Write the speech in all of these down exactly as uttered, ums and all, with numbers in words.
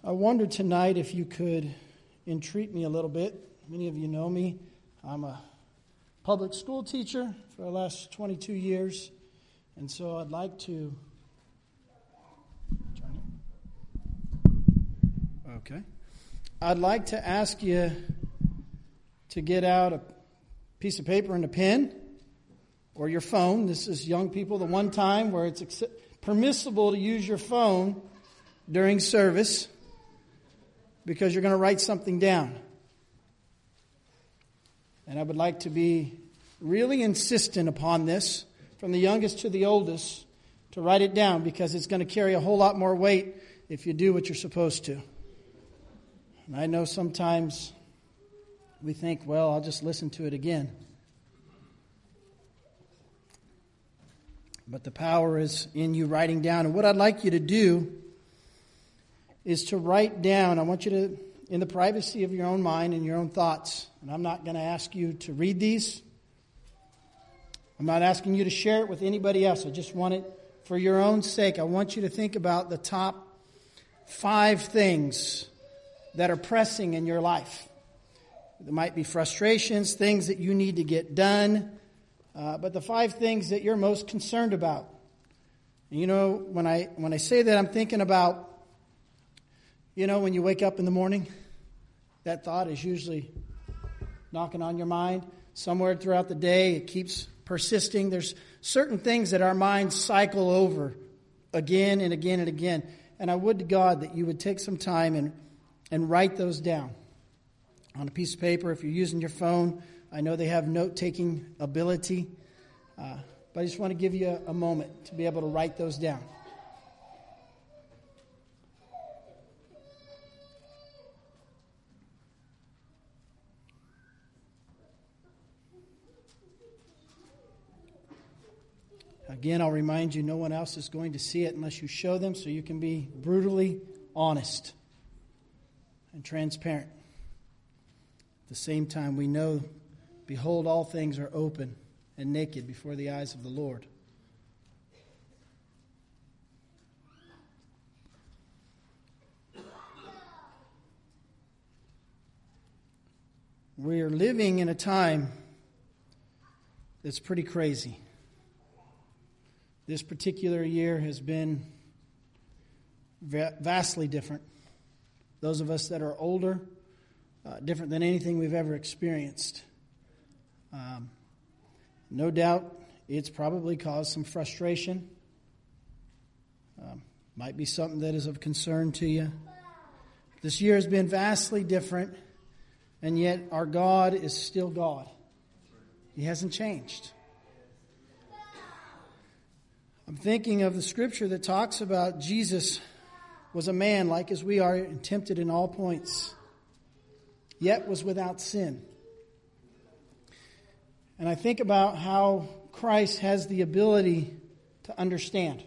I wondered tonight if you could entreat me a little bit. Many of you know me. I'm a public school teacher for the last twenty-two years, and so I'd like to... Okay. I'd like to ask you to get out a piece of paper and a pen, or your phone. This is young people, the one time where it's ex- permissible to use your phone during service, because you're going to write something down. And I would like to be really insistent upon this, from the youngest to the oldest, to write it down, because it's going to carry a whole lot more weight if you do what you're supposed to. And I know sometimes we think, well, I'll just listen to it again. But the power is in you writing down. And what I'd like you to do is to write down. I want you to, in the privacy of your own mind and your own thoughts, and I'm not going to ask you to read these. I'm not asking you to share it with anybody else. I just want it for your own sake. I want you to think about the top five things that are pressing in your life. There might be frustrations, things that you need to get done, uh, but the five things that you're most concerned about. And you know, when I when I say that, I'm thinking about, you know, when you wake up in the morning, that thought is usually knocking on your mind. Somewhere throughout the day, it keeps persisting. There's certain things that our minds cycle over again and again and again. And I would to God that you would take some time and, and write those down on a piece of paper. If you're using your phone, I know they have note-taking ability. Uh, but I just want to give you a, a moment to be able to write those down. Again, I'll remind you, no one else is going to see it unless you show them, so you can be brutally honest and transparent. At the same time, we know, behold, all things are open and naked before the eyes of the Lord. We are living in a time that's pretty crazy. This particular year has been vastly different. Those of us that are older, uh, different than anything we've ever experienced. Um, no doubt it's probably caused some frustration. Um, might be something that is of concern to you. This year has been vastly different, and yet our God is still God. He hasn't changed. I'm thinking of the scripture that talks about Jesus was a man like as we are, and tempted in all points, yet was without sin. And I think about how Christ has the ability to understand.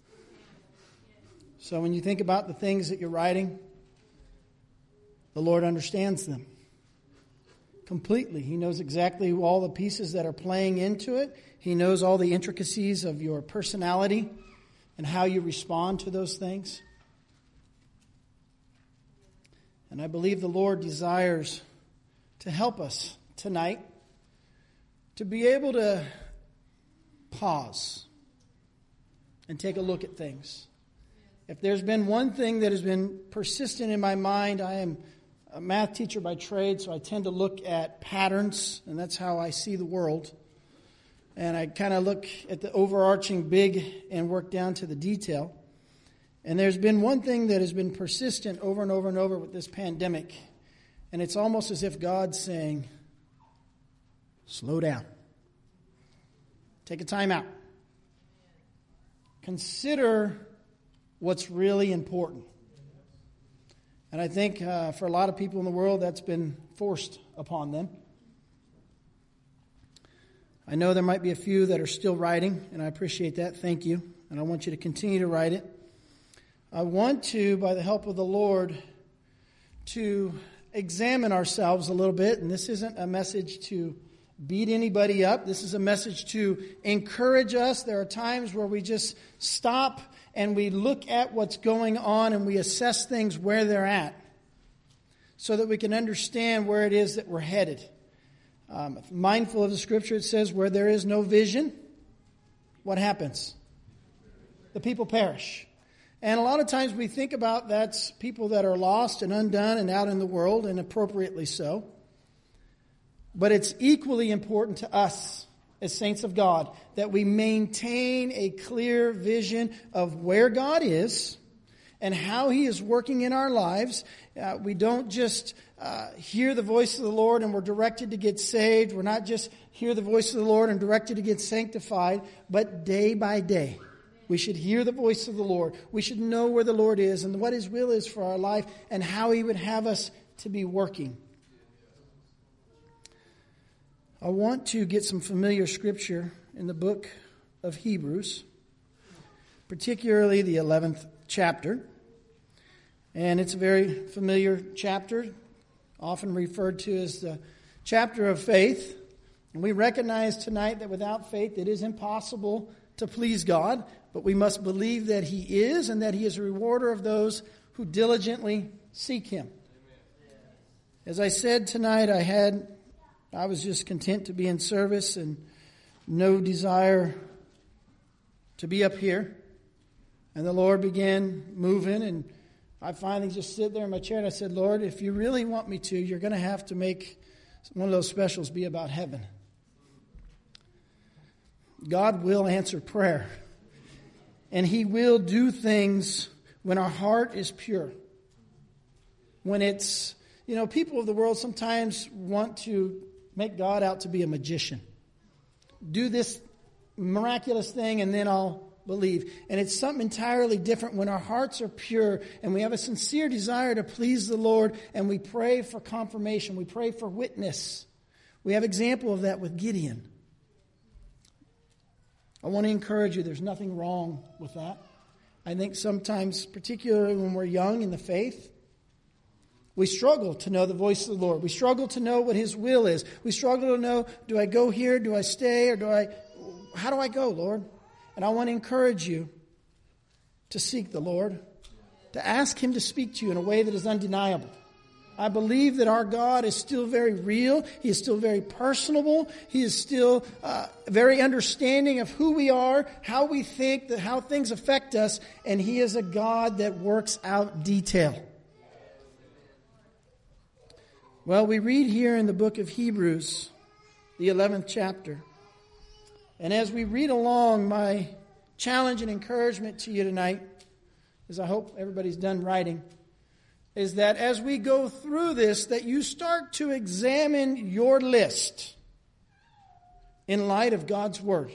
So when you think about the things that you're writing, the Lord understands them completely. He knows exactly all the pieces that are playing into it. He knows all the intricacies of your personality and how you respond to those things. And I believe the Lord desires to help us tonight to be able to pause and take a look at things. If there's been one thing that has been persistent in my mind, I am a math teacher by trade, so I tend to look at patterns, and that's how I see the world. And I kind of look at the overarching big and work down to the detail. And there's been one thing that has been persistent over and over and over with this pandemic. And it's almost as if God's saying, slow down. Take a time out. Consider what's really important. And I think uh, for a lot of people in the world, that's been forced upon them. I know there might be a few that are still writing, and I appreciate that. Thank you. And I want you to continue to write it. I want to, by the help of the Lord, to examine ourselves a little bit. And this isn't a message to beat anybody up. This is a message to encourage us. There are times where we just stop and we look at what's going on and we assess things where they're at so that we can understand where it is that we're headed. Um, mindful of the scripture, it says, where there is no vision, what happens? The people perish. And a lot of times we think about that's people that are lost and undone and out in the world, and appropriately so. But it's equally important to us as saints of God that we maintain a clear vision of where God is and how He is working in our lives. Uh, we don't just uh, hear the voice of the Lord and we're directed to get saved. We're not just hear the voice of the Lord and directed to get sanctified, but day by day. We should hear the voice of the Lord. We should know where the Lord is and what His will is for our life and how He would have us to be working. I want to get some familiar scripture in the book of Hebrews, particularly the eleventh chapter. And it's a very familiar chapter, often referred to as the chapter of faith. And we recognize tonight that without faith it is impossible to please God, but we must believe that He is and that He is a rewarder of those who diligently seek Him. As I said tonight, I had, I was just content to be in service and no desire to be up here. And the Lord began moving, and I finally just sit there in my chair and I said, Lord, if you really want me to, you're going to have to make one of those specials be about heaven. God will answer prayer. And He will do things when our heart is pure. When it's, you know, people of the world sometimes want to make God out to be a magician. Do this miraculous thing and then I'll believe. And it's something entirely different when our hearts are pure and we have a sincere desire to please the Lord and we pray for confirmation. We pray for witness. We have example of that with Gideon. I want to encourage you, there's nothing wrong with that. I think sometimes, particularly when we're young in the faith, we struggle to know the voice of the Lord. We struggle to know what His will is. We struggle to know, do I go here? Do I stay? Or do I, how do I go, Lord? And I want to encourage you to seek the Lord, to ask Him to speak to you in a way that is undeniable. I believe that our God is still very real. He is still very personable. He is still uh, very understanding of who we are, how we think, that how things affect us. And He is a God that works out detail. Well, we read here in the book of Hebrews, the eleventh chapter. And as we read along, my challenge and encouragement to you tonight, as I hope everybody's done writing, is that as we go through this, that you start to examine your list in light of God's Word.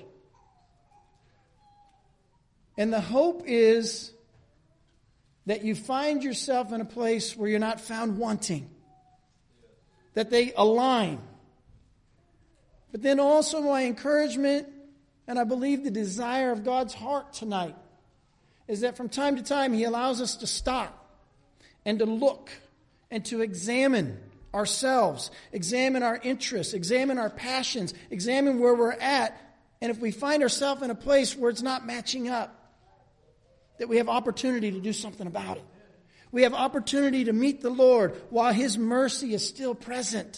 And the hope is that you find yourself in a place where you're not found wanting, that they align. But then also my encouragement, and I believe the desire of God's heart tonight, is that from time to time He allows us to stop and to look and to examine ourselves, examine our interests, examine our passions, examine where we're at. And if we find ourselves in a place where it's not matching up, that we have opportunity to do something about it. We have opportunity to meet the Lord while His mercy is still present.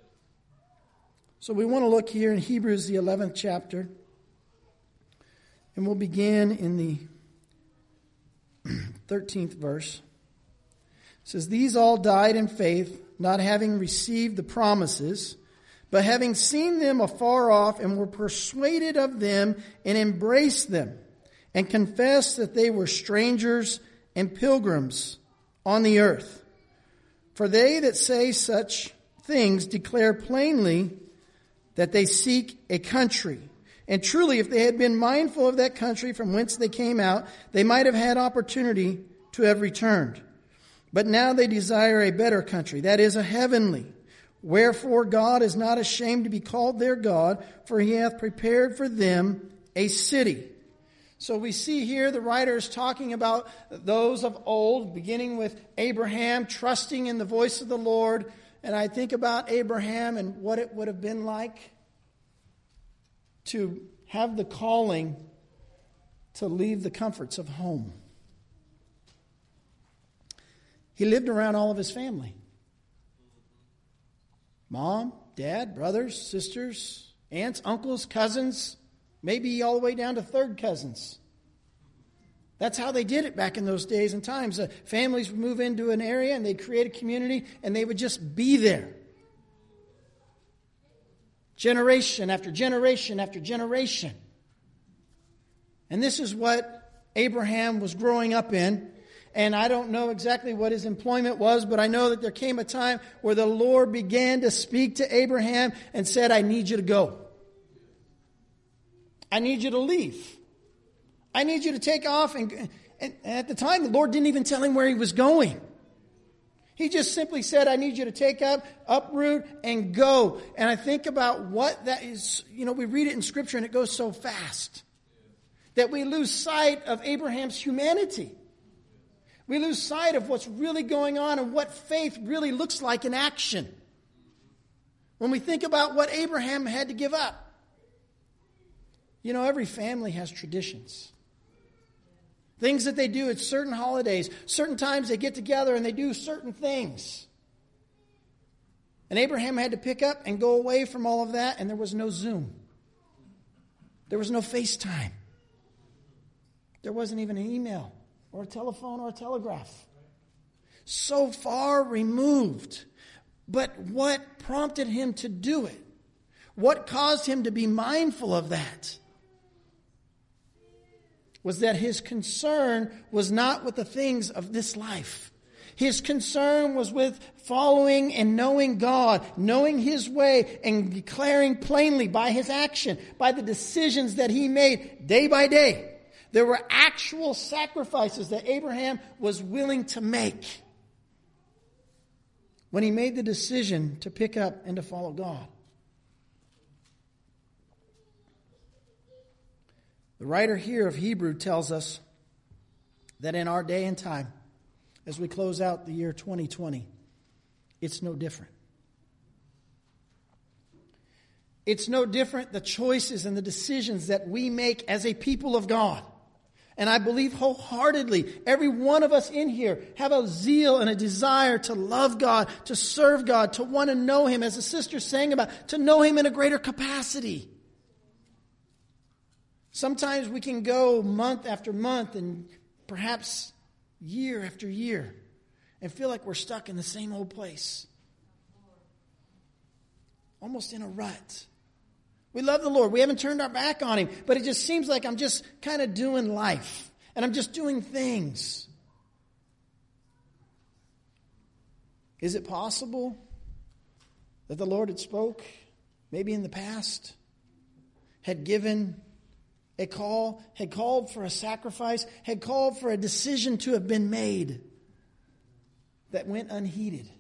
So we want to look here in Hebrews, the eleventh chapter. And we'll begin in the thirteenth verse. It says, "These all died in faith, not having received the promises, but having seen them afar off, and were persuaded of them, and embraced them, and confessed that they were strangers and pilgrims on the earth. For they that say such things declare plainly that they seek a country. And truly, if they had been mindful of that country from whence they came out, they might have had opportunity to have returned. But now they desire a better country, that is, a heavenly. Wherefore God is not ashamed to be called their God, for He hath prepared for them a city." So we see here the writer is talking about those of old, beginning with Abraham, trusting in the voice of the Lord. And I think about Abraham and what it would have been like to have the calling to leave the comforts of home. He lived around all of his family. Mom, dad, brothers, sisters, aunts, uncles, cousins, maybe all the way down to third cousins. That's how they did it back in those days and times. Uh, families would move into an area and they'd create a community and they would just be there. Generation after generation after generation. And this is what Abraham was growing up in. And I don't know exactly what his employment was, but I know that there came a time where the Lord began to speak to Abraham and said, I need you to go. I need you to leave. I need you to take off. And, and at the time, the Lord didn't even tell him where he was going. He just simply said, I need you to take up, uproot, and go. And I think about what that is. You know, we read it in Scripture and it goes so fast that we lose sight of Abraham's humanity. We lose sight of what's really going on and what faith really looks like in action. When we think about what Abraham had to give up. You know, every family has traditions. Things that they do at certain holidays. Certain times they get together and they do certain things. And Abraham had to pick up and go away from all of that, and there was no Zoom. There was no FaceTime. There wasn't even an email or a telephone or a telegraph. So far removed. But what prompted him to do it? What caused him to be mindful of that? Was that his concern was not with the things of this life. His concern was with following and knowing God, knowing His way, and declaring plainly by his action, by the decisions that he made day by day. There were actual sacrifices that Abraham was willing to make when he made the decision to pick up and to follow God. The writer here of Hebrew tells us that in our day and time, as we close out the year twenty twenty, it's no different. It's no different, the choices and the decisions that we make as a people of God. And I believe wholeheartedly, every one of us in here have a zeal and a desire to love God, to serve God, to want to know Him, as the sister sang about, to know Him in a greater capacity. Sometimes we can go month after month and perhaps year after year and feel like we're stuck in the same old place. Almost in a rut. We love the Lord. We haven't turned our back on Him. But it just seems like I'm just kind of doing life. And I'm just doing things. Is it possible that the Lord had spoke, maybe in the past, had given a call, had called for a sacrifice, had called for a decision to have been made that went unheeded?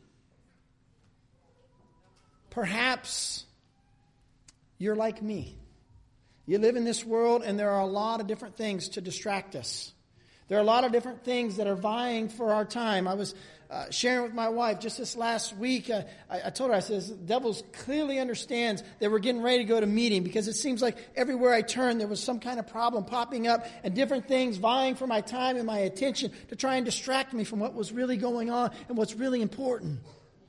Perhaps you're like me. You live in this world and there are a lot of different things to distract us. There are a lot of different things that are vying for our time. I was uh, sharing with my wife just this last week. Uh, I, I told her, I said, the devil clearly understands that we're getting ready to go to meeting, because it seems like everywhere I turn there was some kind of problem popping up and different things vying for my time and my attention to try and distract me from what was really going on and what's really important.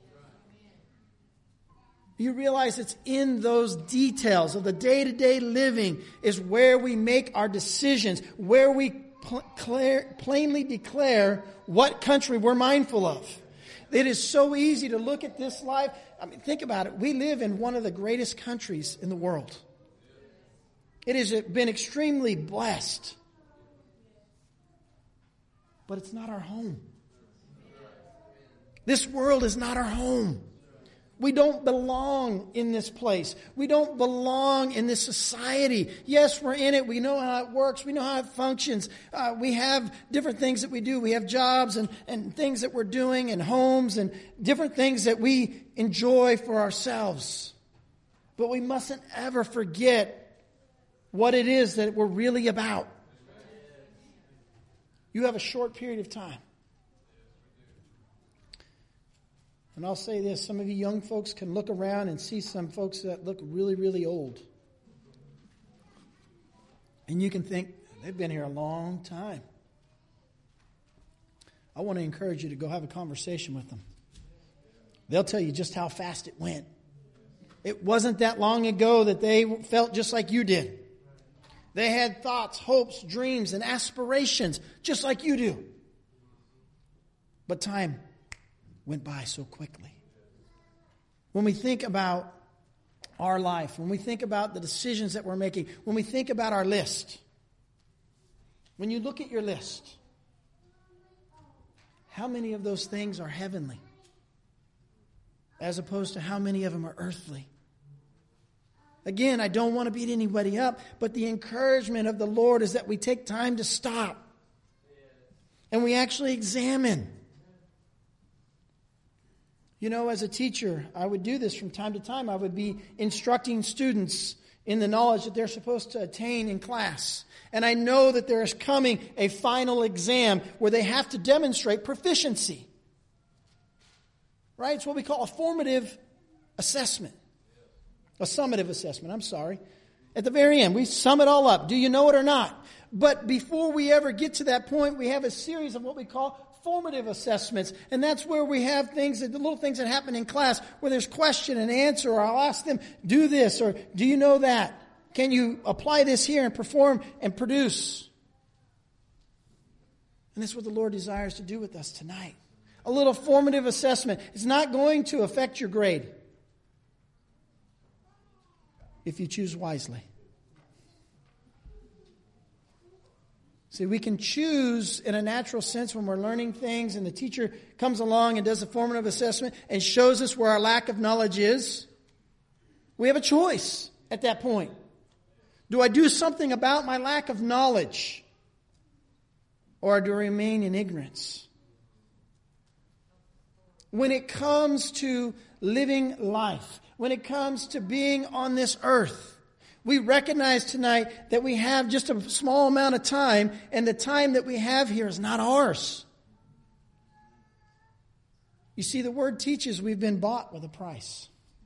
You realize it's in those details of the day-to-day living is where we make our decisions, where we pl- clear, plainly declare what country we're mindful of. It is so easy to look at this life. I mean, think about it. We live in one of the greatest countries in the world. It has been extremely blessed. But it's not our home. This world is not our home. We don't belong in this place. We don't belong in this society. Yes, we're in it. We know how it works. We know how it functions. Uh, we have different things that we do. We have jobs and, and things that we're doing and homes and different things that we enjoy for ourselves. But we mustn't ever forget what it is that we're really about. You have a short period of time. And I'll say this, some of you young folks can look around and see some folks that look really, really old. And you can think, They've been here a long time. I want to encourage you to go have a conversation with them. They'll tell you just how fast it went. It wasn't that long ago that they felt just like you did. They had thoughts, hopes, dreams, and aspirations just like you do. But time went by so quickly. When we think about our life, when we think about the decisions that we're making, when we think about our list, when you look at your list, how many of those things are heavenly as opposed to how many of them are earthly? Again, I don't want to beat anybody up, but the encouragement of the Lord is that we take time to stop and we actually examine. You know, as a teacher, I would do this from time to time. I would be instructing students in the knowledge that they're supposed to attain in class. And I know that there is coming a final exam where they have to demonstrate proficiency. Right? It's what we call a formative assessment. A summative assessment, I'm sorry. At the very end, we sum it all up. Do you know it or not? But before we ever get to that point, we have a series of what we call formative assessments. And that's where we have things, that the little things that happen in class, where there's question and answer, or I'll ask them, do this, or do you know that? Can you apply this here and perform and produce? And that's what the Lord desires to do with us tonight. A little formative assessment. It's not going to affect your grade if you choose wisely. See, we can choose in a natural sense when we're learning things and the teacher comes along and does a formative assessment and shows us where our lack of knowledge is. We have a choice at that point. Do I do something about my lack of knowledge? Or do I remain in ignorance? When it comes to living life, when it comes to being on this earth, we recognize tonight that we have just a small amount of time, and the time that we have here is not ours. You see, the Word teaches we've been bought with a price.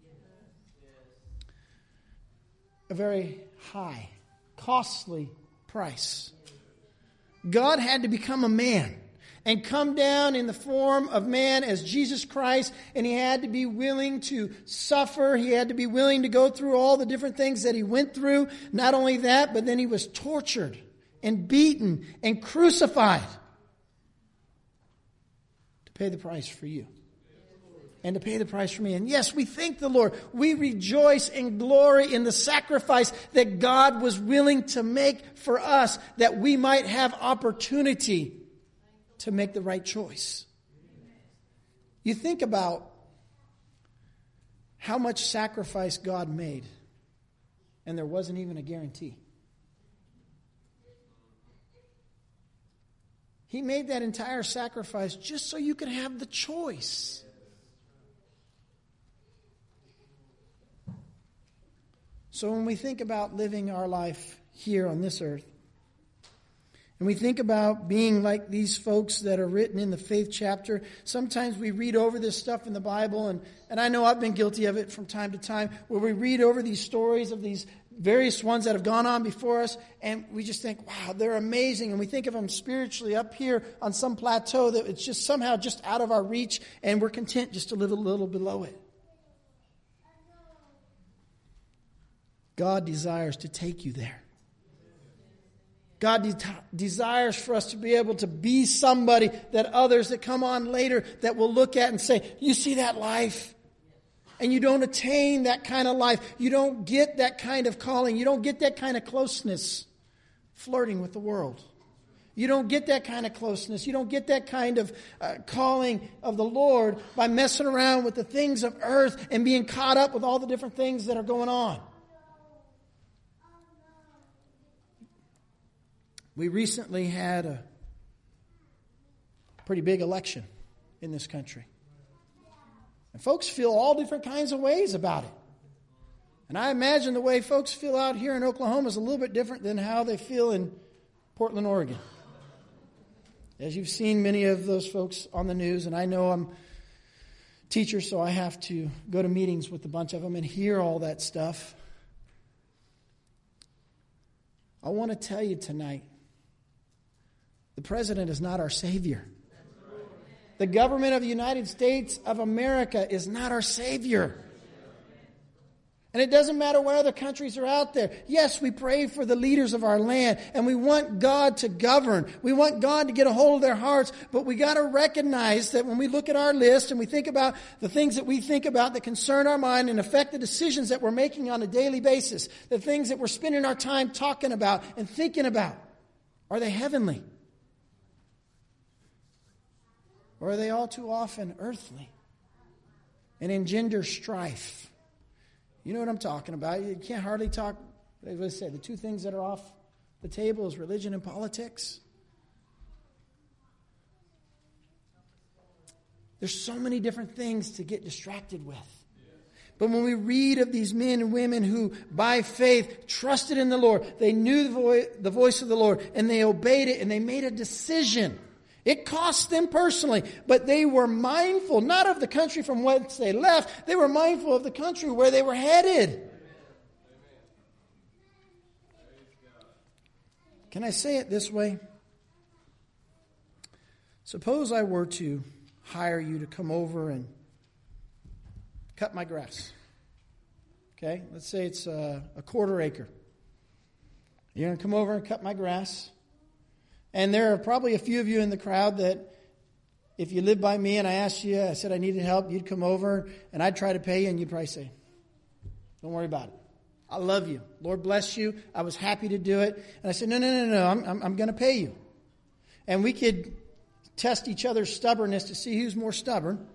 A very high, costly price. God had to become a man and come down in the form of man as Jesus Christ, and He had to be willing to suffer. He had to be willing to go through all the different things that He went through. Not only that, but then He was tortured and beaten and crucified to pay the price for you and to pay the price for me. And yes, we thank the Lord. We rejoice and glory in the sacrifice that God was willing to make for us, that we might have opportunity to make the right choice. You think about how much sacrifice God made, and there wasn't even a guarantee. He made that entire sacrifice just so you could have the choice. So when we think about living our life here on this earth, and we think about being like these folks that are written in the faith chapter, sometimes we read over this stuff in the Bible, and, and I know I've been guilty of it from time to time, where we read over these stories of these various ones that have gone on before us, and we just think, wow, they're amazing, and we think of them spiritually up here on some plateau that it's just somehow just out of our reach, and we're content just to live a little below it. God desires to take you there. God de- desires for us to be able to be somebody that others that come on later that will look at and say, you see that life? And you don't attain that kind of life. You don't get that kind of calling. You don't get that kind of closeness flirting with the world. You don't get that kind of closeness. You don't get that kind of uh, calling of the Lord by messing around with the things of earth and being caught up with all the different things that are going on. We recently had a pretty big election in this country. And folks feel all different kinds of ways about it. And I imagine the way folks feel out here in Oklahoma is a little bit different than how they feel in Portland, Oregon. As you've seen many of those folks on the news, and I know I'm a teacher, so I have to go to meetings with a bunch of them and hear all that stuff. I want to tell you tonight The president is not our Savior. The government of the United States of America is not our Savior. And it doesn't matter what other countries are out there. Yes, we pray for the leaders of our land, and we want God to govern. We want God to get a hold of their hearts, but we got to recognize that when we look at our list and we think about the things that we think about that concern our mind and affect the decisions that we're making on a daily basis, the things that we're spending our time talking about and thinking about, are they heavenly? Or are they all too often earthly and engender strife? You know what I'm talking about. You can't hardly talk, as I said, the two things that are off the table is religion and politics. There's so many different things to get distracted with. But when we read of these men and women who, by faith, trusted in the Lord, they knew the, vo- the voice of the Lord, and they obeyed it, and they made a decision. It cost them personally, but they were mindful, not of the country from whence they left, they were mindful of the country where they were headed. Can I say it this way? Suppose I were to hire you to come over and cut my grass. Okay, let's say it's a, a quarter acre. You're going to come over and cut my grass. And there are probably a few of you in the crowd that if you lived by me and I asked you, I said I needed help, you'd come over and I'd try to pay you and you'd probably say, don't worry about it. I love you. Lord bless you. I was happy to do it. And I said, no, no, no, no, I'm, I'm, I'm going to pay you. And we could test each other's stubbornness to see who's more stubborn.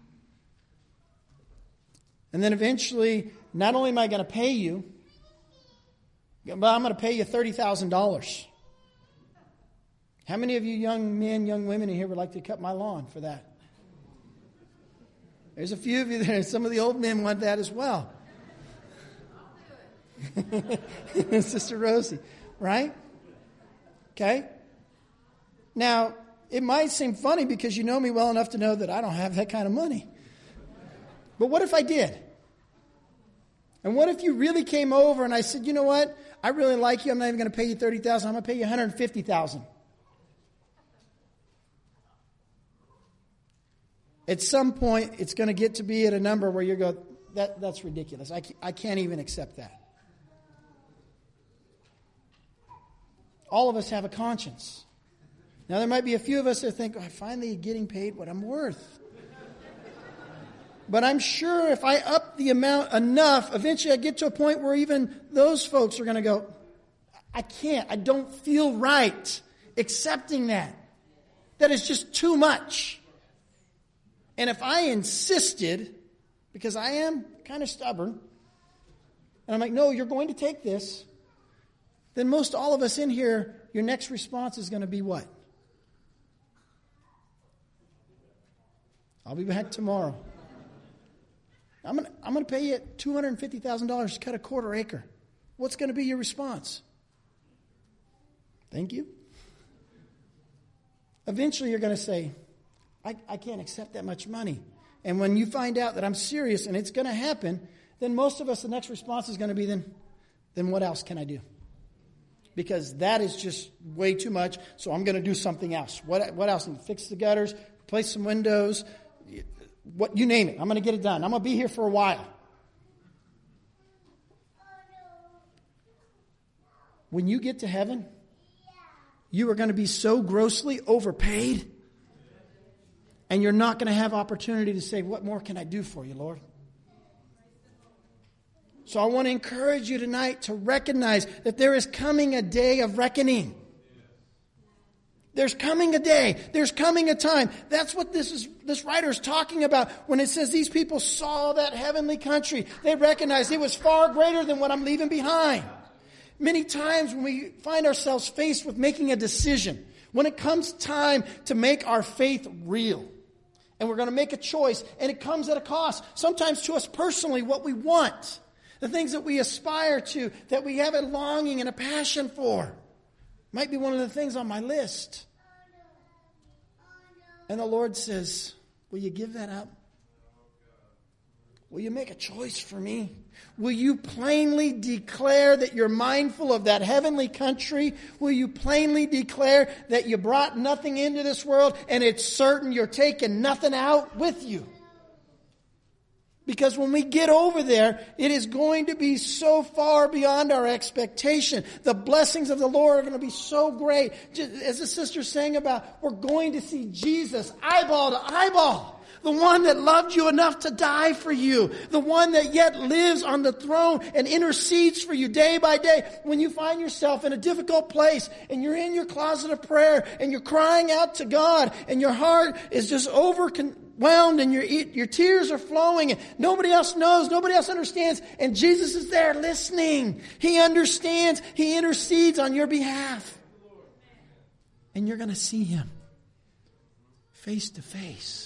And then eventually, not only am I going to pay you, but I'm going to pay you thirty thousand dollars. How many of you young men, young women in here would like to cut my lawn for that? There's a few of you there. Some of the old men want that as well. Sister Rosie, right? Okay. Now, it might seem funny because you know me well enough to know that I don't have that kind of money. But what if I did? And what if you really came over and I said, you know what? I really like you. I'm not even going to pay you thirty thousand dollars. I'm going to pay you one hundred fifty thousand dollars. At some point, it's going to get to be at a number where you go, that, that's ridiculous. I, I can't even accept that. All of us have a conscience. Now, there might be a few of us that think, oh, I'm finally getting paid what I'm worth. But I'm sure if I up the amount enough, eventually I get to a point where even those folks are going to go, I can't, I don't feel right accepting that. That is just too much. And if I insisted, because I am kind of stubborn, and I'm like, no, you're going to take this, then most all of us in here, your next response is going to be what? I'll be back tomorrow. I'm going to, I'm going to pay you two hundred fifty thousand dollars to cut a quarter acre. What's going to be your response? Thank you. Eventually you're going to say, I, I can't accept that much money. And when you find out that I'm serious and it's going to happen, then most of us, the next response is going to be, then, then what else can I do? Because that is just way too much, so I'm going to do something else. What, what else? Fix the gutters, replace some windows, what you name it. I'm going to get it done. I'm going to be here for a while. When you get to heaven, you are going to be so grossly overpaid, and you're not going to have opportunity to say, what more can I do for you, Lord? So I want to encourage you tonight to recognize that there is coming a day of reckoning. There's coming a day. There's coming a time. That's what this is. This writer is talking about when it says these people saw that heavenly country. They recognized it was far greater than what I'm leaving behind. Many times when we find ourselves faced with making a decision, when it comes time to make our faith real, and we're going to make a choice, and it comes at a cost, sometimes to us personally, what we want, the things that we aspire to, that we have a longing and a passion for, might be one of the things on my list. And the Lord says, will you give that up? Will you make a choice for me? Will you plainly declare that you're mindful of that heavenly country? Will you plainly declare that you brought nothing into this world and it's certain you're taking nothing out with you? Because when we get over there, it is going to be so far beyond our expectation. The blessings of the Lord are going to be so great. Just as the sister sang about, we're going to see Jesus eyeball to eyeball. The one that loved you enough to die for you. The one that yet lives on the throne and intercedes for you day by day. When you find yourself in a difficult place and you're in your closet of prayer and you're crying out to God and your heart is just overwhelmed and your, your tears are flowing and nobody else knows, nobody else understands, and Jesus is there listening. He understands. He intercedes on your behalf. And you're going to see Him face to face.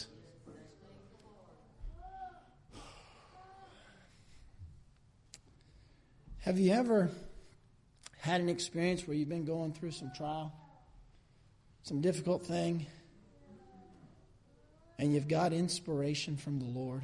Have you ever had an experience where you've been going through some trial, some difficult thing, and you've got inspiration from the Lord?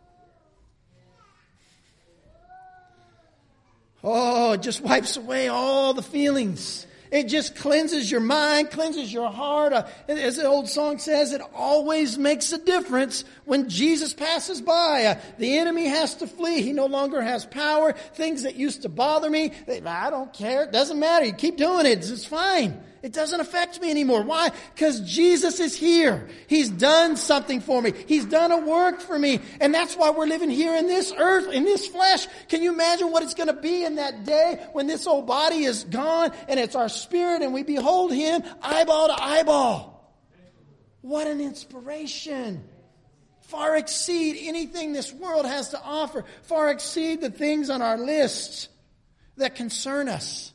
Oh, it just wipes away all the feelings. It just cleanses your mind, cleanses your heart. Uh, as the old song says, it always makes a difference when Jesus passes by. Uh, the enemy has to flee. He no longer has power. Things that used to bother me, they, I don't care. It doesn't matter. You keep doing it. It's fine. It doesn't affect me anymore. Why? Because Jesus is here. He's done something for me. He's done a work for me. And that's why we're living here in this earth, in this flesh. Can you imagine what it's going to be in that day when this old body is gone and it's our spirit and we behold Him eyeball to eyeball? What an inspiration. Far exceed anything this world has to offer. Far exceed the things on our list that concern us.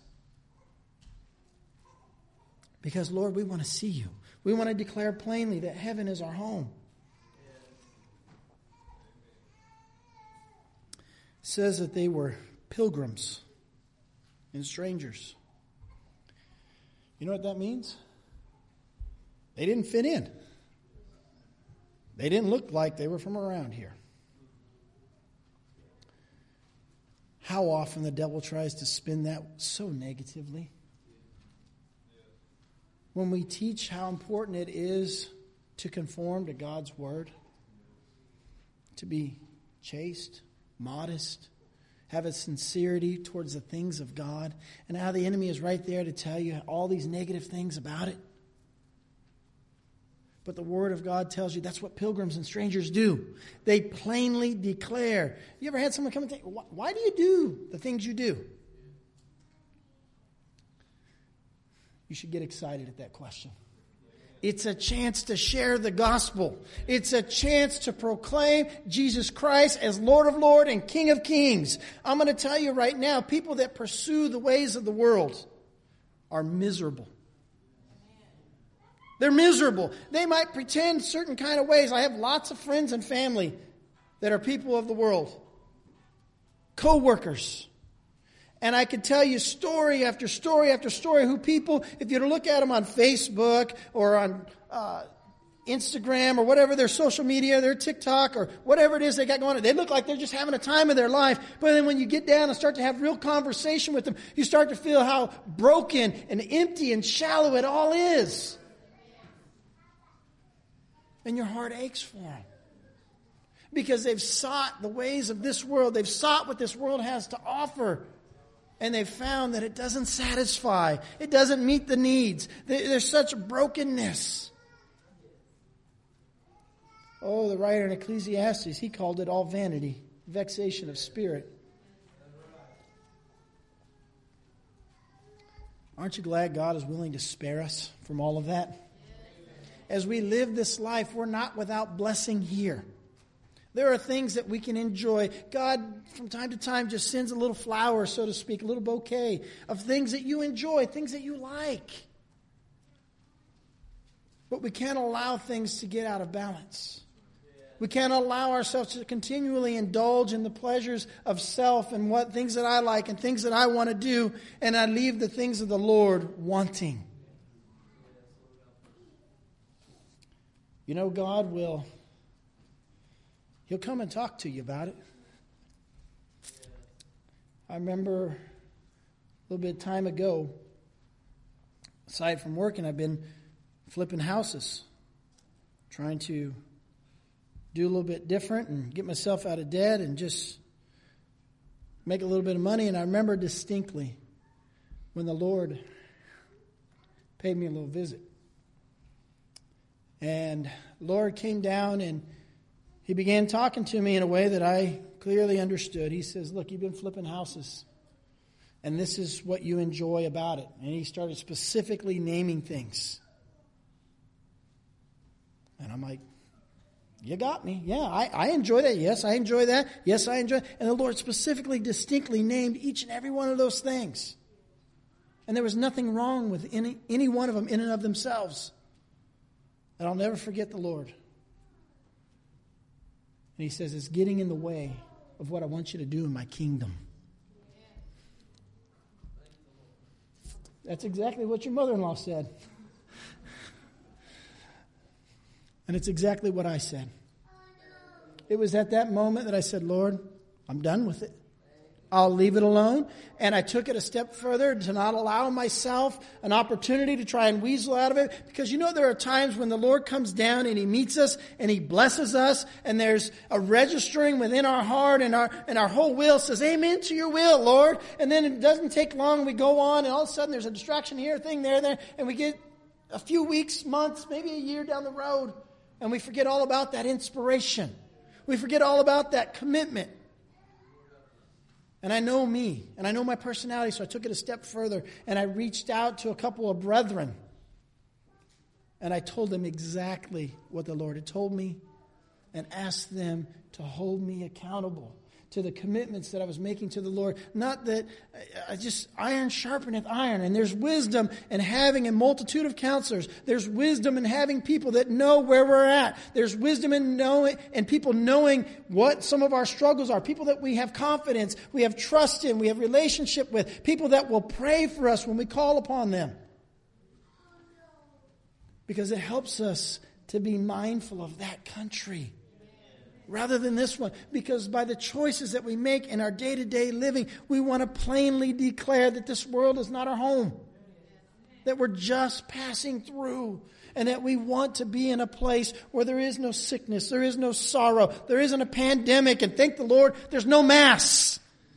Because, Lord, we want to see You. We want to declare plainly that heaven is our home. It says that they were pilgrims and strangers. You know what that means? They didn't fit in. They didn't look like they were from around here. How often the devil tries to spin that so negatively. When we teach how important it is to conform to God's word, to be chaste, modest, have a sincerity towards the things of God, and how the enemy is right there to tell you all these negative things about it. But the Word of God tells you that's what pilgrims and strangers do. They plainly declare. You ever had someone come and say, why do you do the things you do? You should get excited at that question. It's a chance to share the gospel. It's a chance to proclaim Jesus Christ as Lord of Lords and King of Kings. I'm going to tell you right now, people that pursue the ways of the world are miserable. They're miserable. They might pretend certain kind of ways. I have lots of friends and family that are people of the world. Co-workers. And I could tell you story after story after story who people, if you were to look at them on Facebook or on uh, Instagram or whatever, their social media, their TikTok or whatever it is they got going on, they look like they're just having a time of their life. But then when you get down and start to have real conversation with them, you start to feel how broken and empty and shallow it all is. And your heart aches for them. Because they've sought the ways of this world. They've sought what this world has to offer. And they've found that it doesn't satisfy. It doesn't meet the needs. There's such brokenness. Oh, the writer in Ecclesiastes, he called it all vanity, vexation of spirit. Aren't you glad God is willing to spare us from all of that? As we live this life, we're not without blessing here. There are things that we can enjoy. God, from time to time, just sends a little flower, so to speak, a little bouquet of things that you enjoy, things that you like. But we can't allow things to get out of balance. We can't allow ourselves to continually indulge in the pleasures of self and what things that I like and things that I want to do, and I leave the things of the Lord wanting. You know, God will He'll come and talk to you about it. I remember a little bit of time ago, aside from working, I've been flipping houses, trying to do a little bit different and get myself out of debt and just make a little bit of money. And I remember distinctly when the Lord paid me a little visit. And the Lord came down and He began talking to me in a way that I clearly understood. He says, look, you've been flipping houses, and this is what you enjoy about it. And He started specifically naming things. And I'm like, you got me. Yeah, I, I enjoy that. Yes, I enjoy that. Yes, I enjoy it. And the Lord specifically, distinctly named each and every one of those things. And there was nothing wrong with any, any one of them in and of themselves. And I'll never forget the Lord. And He says, it's getting in the way of what I want you to do in my kingdom. That's exactly what your mother-in-law said. And it's exactly what I said. It was at that moment that I said, Lord, I'm done with it. I'll leave it alone. And I took it a step further to not allow myself an opportunity to try and weasel out of it. Because you know there are times when the Lord comes down and He meets us and He blesses us. And there's a registering within our heart and our and our whole will says, amen to your will, Lord. And then it doesn't take long. We go on and all of a sudden there's a distraction here, a thing there, there. And we get a few weeks, months, maybe a year down the road. And we forget all about that inspiration. We forget all about that commitment. And I know me, and I know my personality, so I took it a step further, and I reached out to a couple of brethren, and I told them exactly what the Lord had told me, and asked them to hold me accountable to the commitments that I was making to the Lord. Not that I just, iron sharpeneth iron. And there's wisdom in having a multitude of counselors. There's wisdom in having people that know where we're at. There's wisdom in knowing, and people knowing what some of our struggles are. People that we have confidence, we have trust in, we have relationship with. People that will pray for us when we call upon them. Because it helps us to be mindful of that country rather than this one. Because by the choices that we make in our day-to-day living, we want to plainly declare that this world is not our home. That we're just passing through. And that we want to be in a place where there is no sickness, there is no sorrow, there isn't a pandemic, and thank the Lord, there's no mass.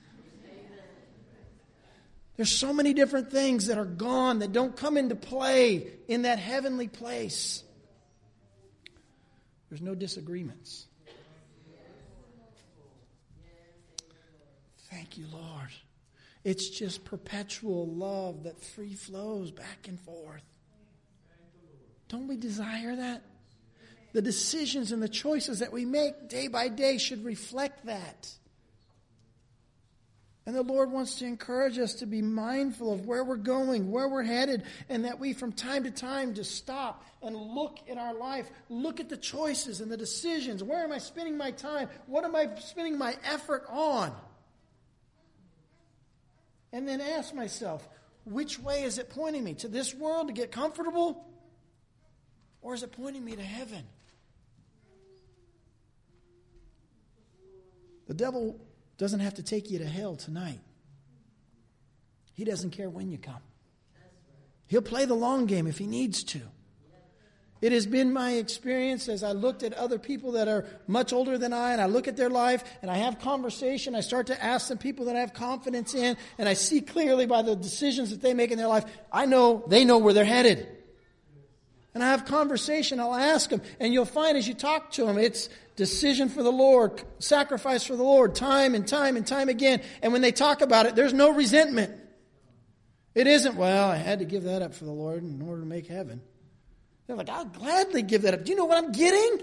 There's so many different things that are gone, that don't come into play in that heavenly place. There's no disagreements. Thank you, Lord. It's just perpetual love that free flows back and forth. Don't we desire that? The decisions and the choices that we make day by day should reflect that. And the Lord wants to encourage us to be mindful of where we're going, where we're headed, and that we from time to time just stop and look in our life, look at the choices and the decisions. Where am I spending my time? What am I spending my effort on? And then ask myself, which way is it pointing me? To this world to get comfortable? Or is it pointing me to heaven? The devil doesn't have to take you to hell tonight. He doesn't care when you come. He'll play the long game if he needs to. It has been my experience as I looked at other people that are much older than I, and I look at their life, and I have conversation. I start to ask some people that I have confidence in, and I see clearly by the decisions that they make in their life, I know they know where they're headed. And I have conversation, I'll ask them, and you'll find as you talk to them, it's decision for the Lord, sacrifice for the Lord, time and time and time again. And when they talk about it, there's no resentment. It isn't, well, I had to give that up for the Lord in order to make heaven. They're like, I'll gladly give that up. Do you know what I'm getting?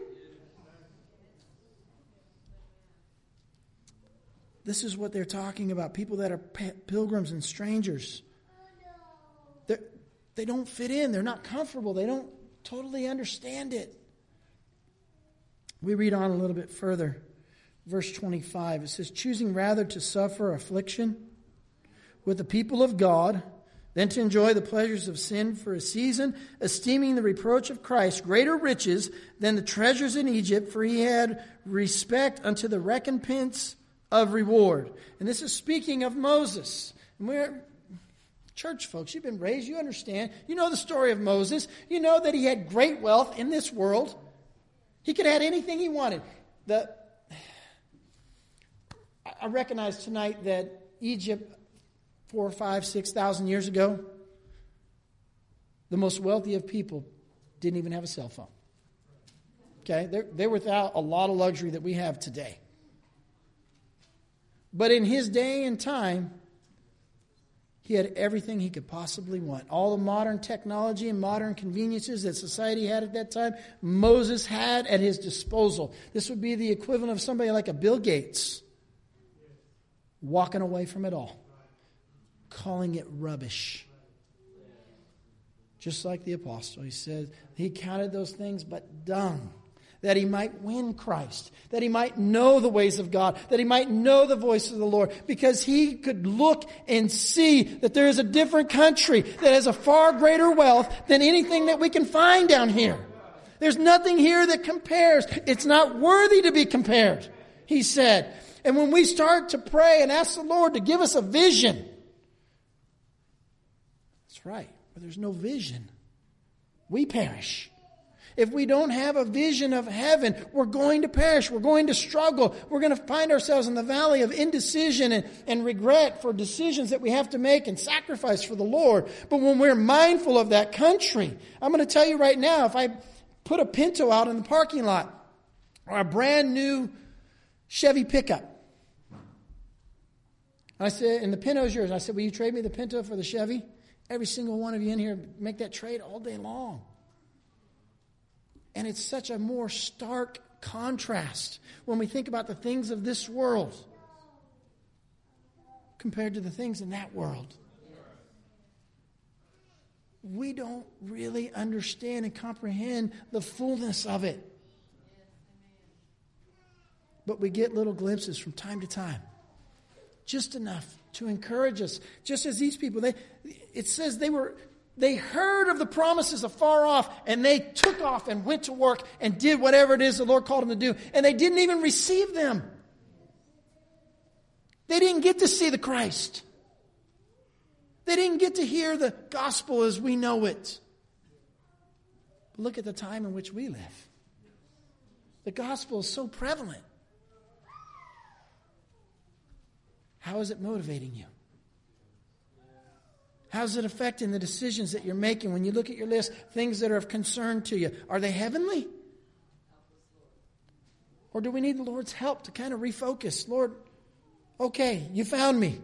This is what they're talking about. People that are pilgrims and strangers. They're, they don't fit in. They're not comfortable. They don't totally understand it. We read on a little bit further. Verse twenty-five. It says, choosing rather to suffer affliction with the people of God than to enjoy the pleasures of sin for a season, esteeming the reproach of Christ greater riches than the treasures in Egypt, for he had respect unto the recompense of reward. And this is speaking of Moses. And we're church folks, you've been raised, you understand. You know the story of Moses. You know that he had great wealth in this world. He could have had anything he wanted. The, I recognize tonight that Egypt, four, five, six thousand years ago, the most wealthy of people didn't even have a cell phone. Okay, they're, they're without a lot of luxury that we have today. But in his day and time, he had everything he could possibly want. All the modern technology and modern conveniences that society had at that time, Moses had at his disposal. This would be the equivalent of somebody like a Bill Gates walking away from it all, calling it rubbish. Just like the apostle, he said he counted those things but dung, that he might win Christ, that he might know the ways of God, that he might know the voice of the Lord, because he could look and see that there is a different country that has a far greater wealth than anything that we can find down here. There's nothing here that compares. It's not worthy to be compared, he said. And when we start to pray and ask the Lord to give us a vision, that's right, where there's no vision, we perish. If we don't have a vision of heaven, we're going to perish. We're going to struggle. We're going to find ourselves in the valley of indecision and, and regret for decisions that we have to make and sacrifice for the Lord. But when we're mindful of that country, I'm going to tell you right now, if I put a Pinto out in the parking lot or a brand new Chevy pickup, I said, and the Pinto's yours. I said, will you trade me the Pinto for the Chevy? Every single one of you in here make that trade all day long. And it's such a more stark contrast when we think about the things of this world compared to the things in that world. We don't really understand and comprehend the fullness of it. But we get little glimpses from time to time. Just enough to encourage us. Just as these people, they it says they were they heard of the promises afar off, and they took off and went to work and did whatever it is the Lord called them to do. And they didn't even receive them. They didn't get to see the Christ. They didn't get to hear the gospel as we know it. But look at the time in which we live. The gospel is so prevalent. How is it motivating you? How is it affecting the decisions that you're making when you look at your list, things that are of concern to you? Are they heavenly? Or do we need the Lord's help to kind of refocus? Lord, okay, you found me.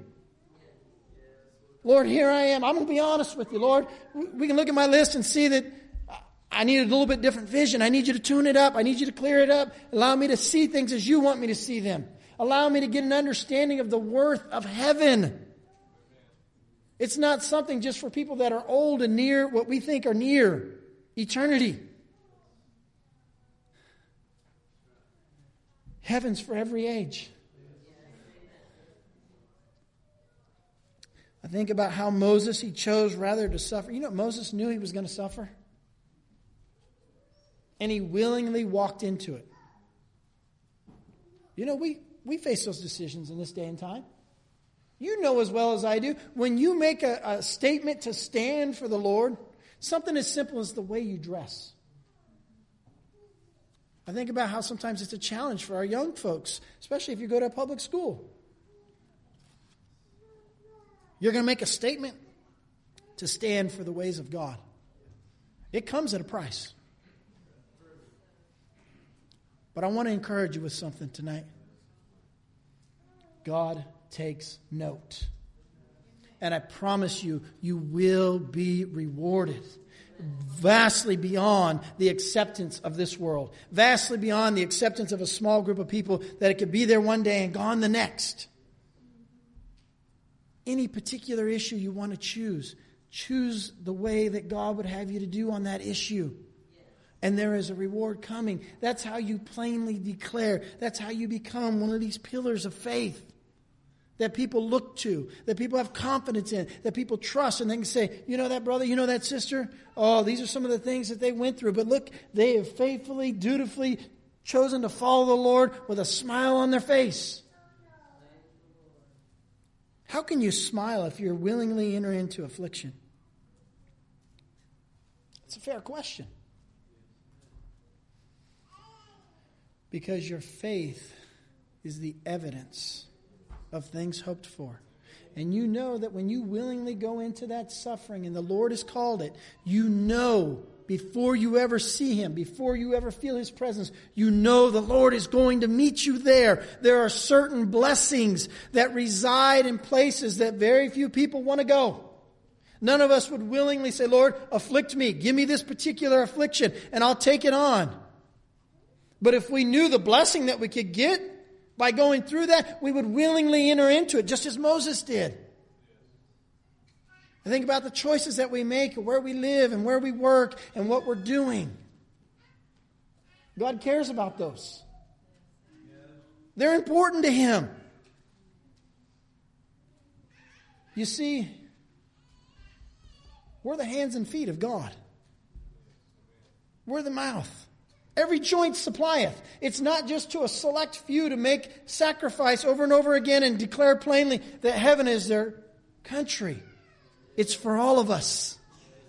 Lord, here I am. I'm going to be honest with you, Lord. We can look at my list and see that I need a little bit different vision. I need you to tune it up. I need you to clear it up. Allow me to see things as you want me to see them. Allow me to get an understanding of the worth of heaven. It's not something just for people that are old and near what we think are near eternity. Heaven's for every age. I think about how Moses, he chose rather to suffer. You know, Moses knew he was going to suffer. And he willingly walked into it. You know, we, we face those decisions in this day and time. You know as well as I do, when you make a, a statement to stand for the Lord, something as simple as the way you dress. I think about how sometimes it's a challenge for our young folks, especially if you go to a public school. You're going to make a statement to stand for the ways of God. It comes at a price. But I want to encourage you with something tonight. God takes note. And I promise you, you will be rewarded vastly beyond the acceptance of this world. Vastly beyond the acceptance of a small group of people that it could be there one day and gone the next. Any particular issue you want to choose, choose the way that God would have you to do on that issue. And there is a reward coming. That's how you plainly declare. That's how you become one of these pillars of faith that people look to, that people have confidence in, that people trust, and they can say, you know that brother, you know that sister? Oh, these are some of the things that they went through. But look, they have faithfully, dutifully chosen to follow the Lord with a smile on their face. How can you smile if you're willingly enter into affliction? It's a fair question. Because your faith is the evidence of things hoped for. And you know that when you willingly go into that suffering, and the Lord has called it, you know before you ever see Him, before you ever feel His presence, you know the Lord is going to meet you there. There are certain blessings that reside in places that very few people want to go. None of us would willingly say, Lord, afflict me. Give me this particular affliction, and I'll take it on. But if we knew the blessing that we could get by going through that, we would willingly enter into it, just as Moses did. I think about the choices that we make, where we live and where we work and what we're doing. God cares about those. They're important to Him. You see, we're the hands and feet of God. We're the mouth. Every joint supplieth. It's not just to a select few to make sacrifice over and over again and declare plainly that heaven is their country. It's for all of us.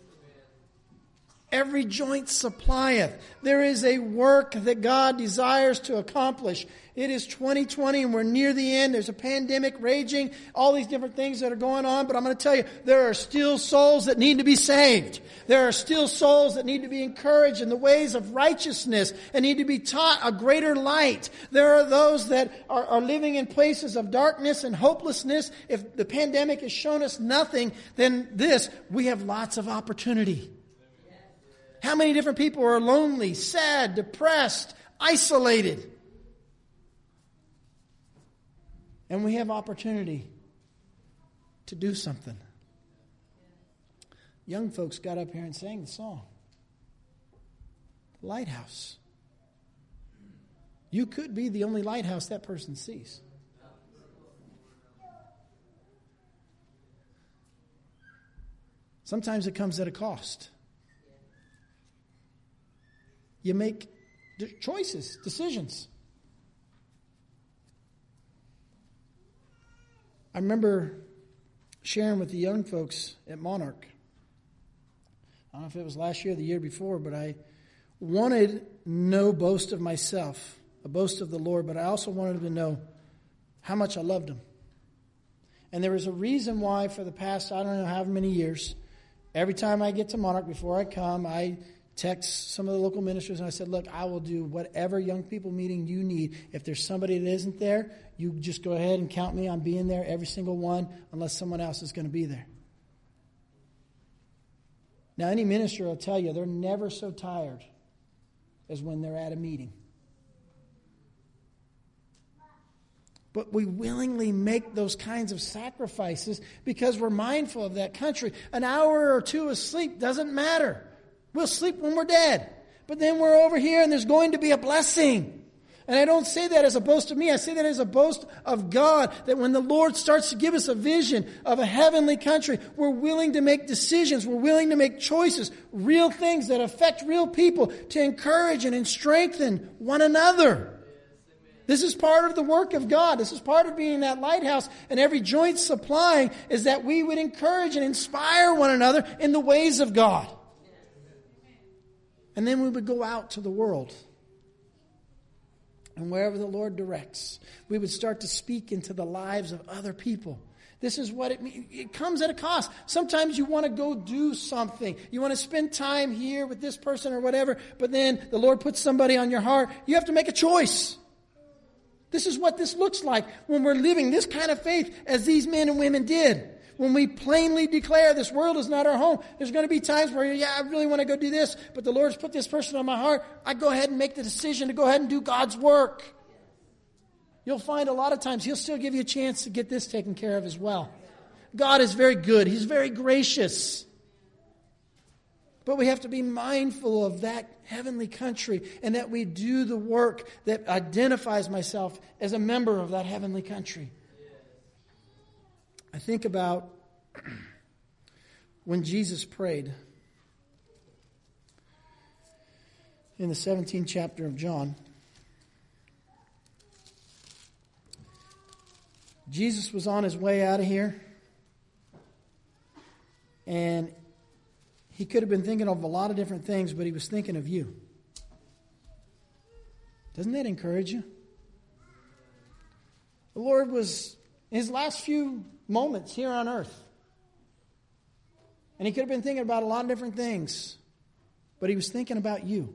Every joint supplieth. There is a work that God desires to accomplish. It is twenty twenty and we're near the end. There's a pandemic raging. All these different things that are going on. But I'm going to tell you, there are still souls that need to be saved. There are still souls that need to be encouraged in the ways of righteousness and need to be taught a greater light. There are those that are, are living in places of darkness and hopelessness. If the pandemic has shown us nothing, then this, we have lots of opportunity. How many different people are lonely, sad, depressed, isolated? And we have opportunity to do something. Young folks got up here and sang the song. Lighthouse. You could be the only lighthouse that person sees. Sometimes it comes at a cost. You make choices, decisions. I remember sharing with the young folks at Monarch. I don't know if it was last year or the year before, but I wanted no boast of myself, a boast of the Lord, but I also wanted them to know how much I loved them. And there was a reason why for the past, I don't know how many years, every time I get to Monarch, before I come, I text some of the local ministers and I said, look, I will do whatever young people meeting you need. If there's somebody that isn't there, you just go ahead and count me on being there, every single one, unless someone else is going to be there. Now, any minister will tell you they're never so tired as when they're at a meeting. But we willingly make those kinds of sacrifices because we're mindful of that country. An hour or two of sleep doesn't matter. We'll sleep when we're dead. But then we're over here and there's going to be a blessing. And I don't say that as a boast of me. I say that as a boast of God. That when the Lord starts to give us a vision of a heavenly country, we're willing to make decisions. We're willing to make choices. Real things that affect real people to encourage and strengthen one another. This is part of the work of God. This is part of being that lighthouse. And every joint supplying is that we would encourage and inspire one another in the ways of God. And then we would go out to the world. And wherever the Lord directs, we would start to speak into the lives of other people. This is what it means. It comes at a cost. Sometimes you want to go do something. You want to spend time here with this person or whatever. But then the Lord puts somebody on your heart. You have to make a choice. This is what this looks like when we're living this kind of faith as these men and women did. When we plainly declare this world is not our home, there's going to be times where, yeah, I really want to go do this, but the Lord's put this person on my heart. I go ahead and make the decision to go ahead and do God's work. You'll find a lot of times He'll still give you a chance to get this taken care of as well. God is very good. He's very gracious. But we have to be mindful of that heavenly country and that we do the work that identifies myself as a member of that heavenly country. I think about when Jesus prayed in the seventeenth chapter of John. Jesus was on his way out of here, and he could have been thinking of a lot of different things, but he was thinking of you. Doesn't that encourage you? The Lord was in his last few moments here on earth, and he could have been thinking about a lot of different things, but he was thinking about you.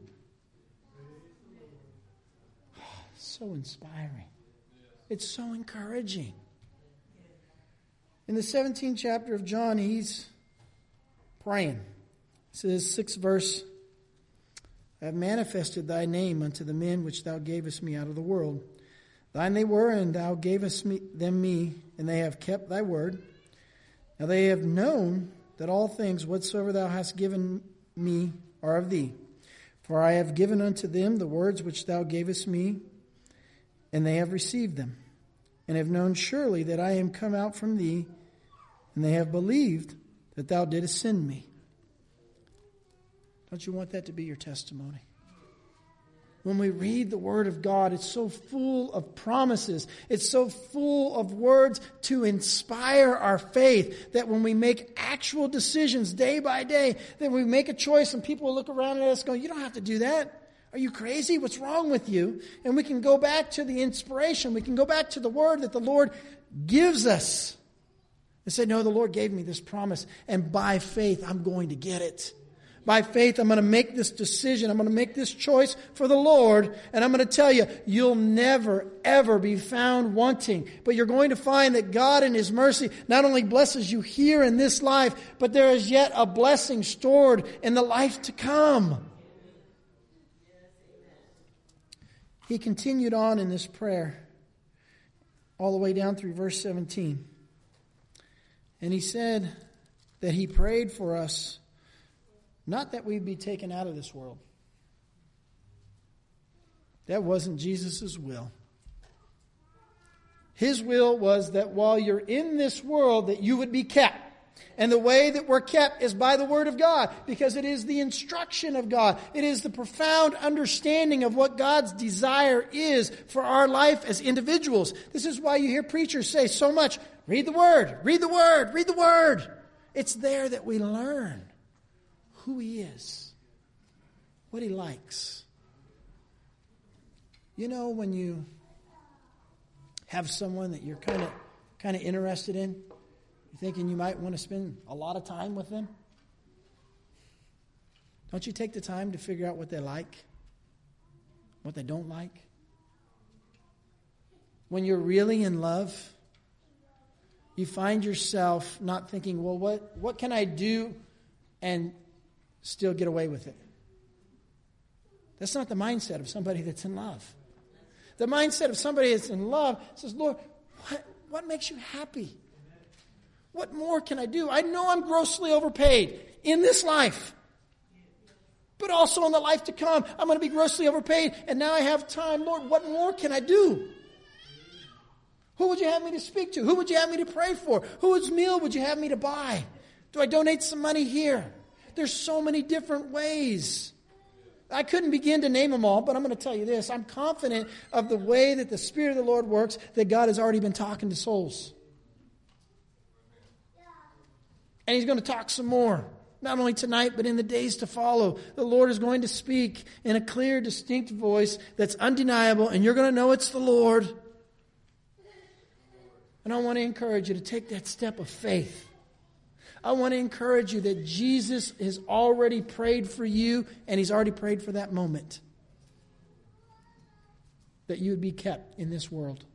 Oh, so inspiring. It's so encouraging. In the seventeenth chapter of John, he's praying. It says, sixth verse, I have manifested thy name unto the men which thou gavest me out of the world. Thine they were, and thou gavest me, them me, and they have kept thy word. Now they have known that all things whatsoever thou hast given me are of thee. For I have given unto them the words which thou gavest me, and they have received them, and have known surely that I am come out from thee, and they have believed that thou didst send me. Don't you want that to be your testimony? When we read the Word of God, it's so full of promises. It's so full of words to inspire our faith that when we make actual decisions day by day, that we make a choice and people will look around at us going, you don't have to do that. Are you crazy? What's wrong with you? And we can go back to the inspiration. We can go back to the Word that the Lord gives us. And say, no, the Lord gave me this promise, and by faith I'm going to get it. By faith, I'm going to make this decision. I'm going to make this choice for the Lord. And I'm going to tell you, you'll never, ever be found wanting. But you're going to find that God in His mercy not only blesses you here in this life, but there is yet a blessing stored in the life to come. He continued on in this prayer all the way down through verse seventeen. And he said that he prayed for us, not that we'd be taken out of this world. That wasn't Jesus' will. His will was that while you're in this world, that you would be kept. And the way that we're kept is by the Word of God, because it is the instruction of God. It is the profound understanding of what God's desire is for our life as individuals. This is why you hear preachers say so much, read the Word, read the Word, read the Word. It's there that we learn who He is, what He likes. You know, when you have someone that you're kind of kind of interested in, you're thinking you might want to spend a lot of time with them, don't you take the time to figure out what they like, what they don't like? When you're really in love, you find yourself not thinking, well, what, what can I do and still get away with it? That's not the mindset of somebody that's in love. The mindset of somebody that's in love says, Lord, what, what makes you happy? What more can I do? I know I'm grossly overpaid in this life, but also in the life to come. I'm going to be grossly overpaid, and now I have time. Lord, what more can I do? Who would you have me to speak to? Who would you have me to pray for? Whose meal would you have me to buy? Do I donate some money here? There's so many different ways. I couldn't begin to name them all, but I'm going to tell you this. I'm confident of the way that the Spirit of the Lord works, that God has already been talking to souls. And He's going to talk some more. Not only tonight, but in the days to follow. The Lord is going to speak in a clear, distinct voice that's undeniable, and you're going to know it's the Lord. And I want to encourage you to take that step of faith. I want to encourage you that Jesus has already prayed for you, and He's already prayed for that moment, that you would be kept in this world.